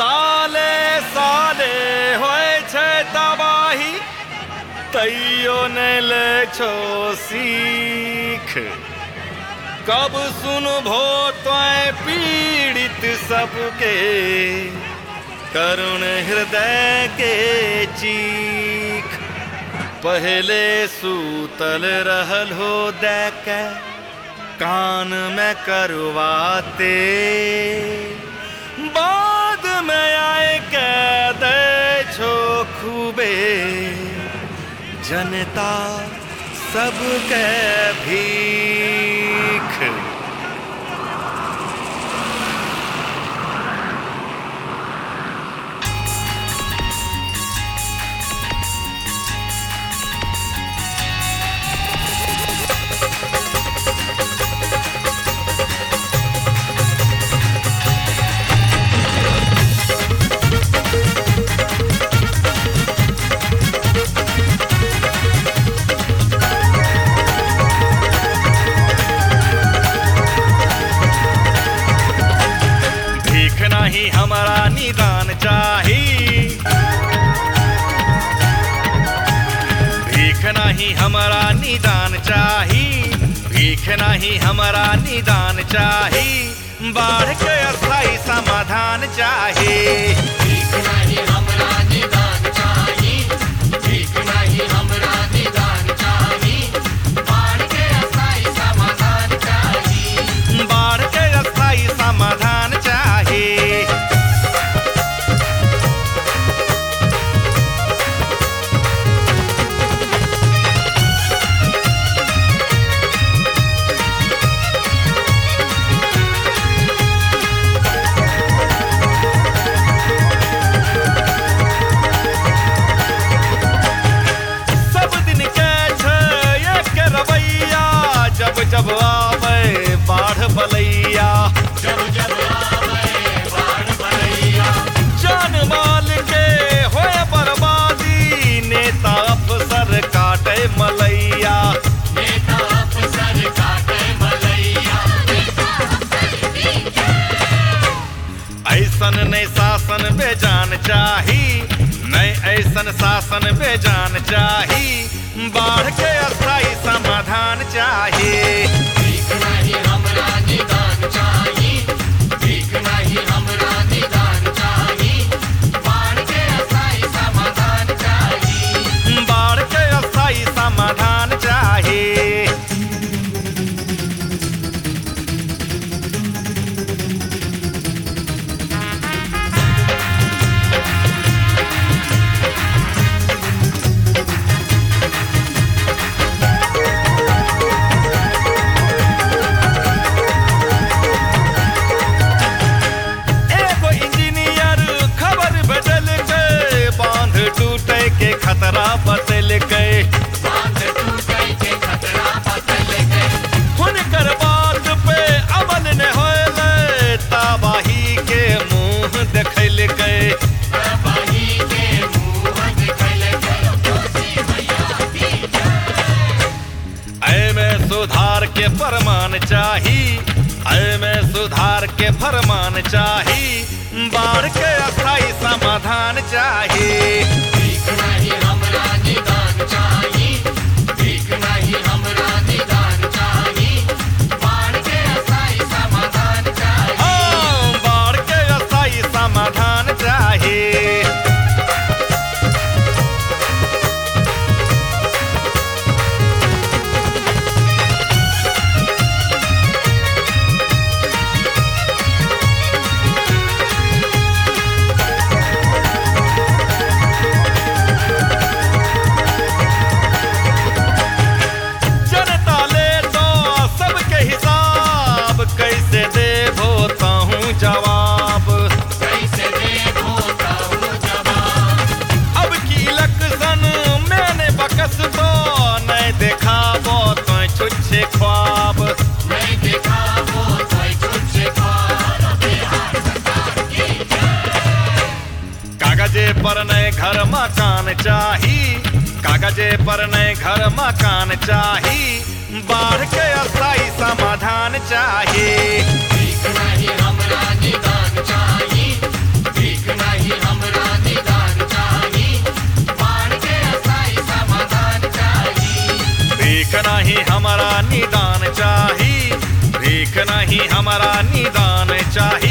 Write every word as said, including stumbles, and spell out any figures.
साले साले होय छै तबाही तैयो नहीं ले छो सीख। कब सुनबो तोय पीड़ित सबके करुण हृदय के चीख। पहले सूतल रहल हो देके कान में करवाते, बाद में आए कह दे छो खूबे जनता सबके भीख। नहीं हमारा निदान चाही, भीख नहीं हमारा निदान चाही, भीख नहीं हमारा निदान चाही। बाढ़ के अस्थायी समाधान चाही। भीख नहीं हमारा निदान चाही, भीख नहीं हमारा निदान चाही। बाढ़ के अस्थायी समाधान चाही, बाढ़ के अस्थायी समाधान चाही। जब जब आवे बाढ़ बलैया, जब जब आवे बाढ़ बलैया। जान माल के होए बर्बादी, नेता अफसर काटे मलैया, नेता अफसर काटे मलैया। ऐसन नहीं शासन बेजान चाही, नहीं ऐसन शासन बेजान चाही। बाढ़ के अस्थायी समाधान चाहिए। भीख नहीं हमारा निदान चाही, भीख नहीं हमारा निदान चाही। बाढ़ के अस्थायी समाधान चाही, बाढ़ के अस्थायी समाधान चाहिए। के खतरा बदल गए, बांध टूटे के खतरा बदल गए। हुनकर बात पे अमल न होले, तबाही के मुंह देखल गए, तबाही के मुंह देखल गए। ऐ में सुधार के फरमान चाही, ऐ में सुधार के फरमान चाही। बाढ़ के अस्थायी समाधान चाहिए। भीख नहीं हमारा निदान चाही, भीख नहीं हमारा निदान चाही। बाढ़ के अस्थायी समाधान चाही, हाँ, बाढ़ के अस्थायी समाधान चाहिए। कैसे देबो ताहूँ जवाब, कैसे देबो ताहूँ जवाब। अब की इलेक्शन मैंने बकस दो, नहीं देखाबो तो छुच्छे ख्वाब, नहीं देखाबो तो छुच्छे ख्वाब। बिहार सरकार की जय। कागजे पर नए घर मकान चाही, कागजे पर नए घर मकान चाही। बाढ़ के अस्थायी समाधान चाहिए। भीख नहीं हमारा निदान चाही, भीख नहीं हमारा निदान चाही।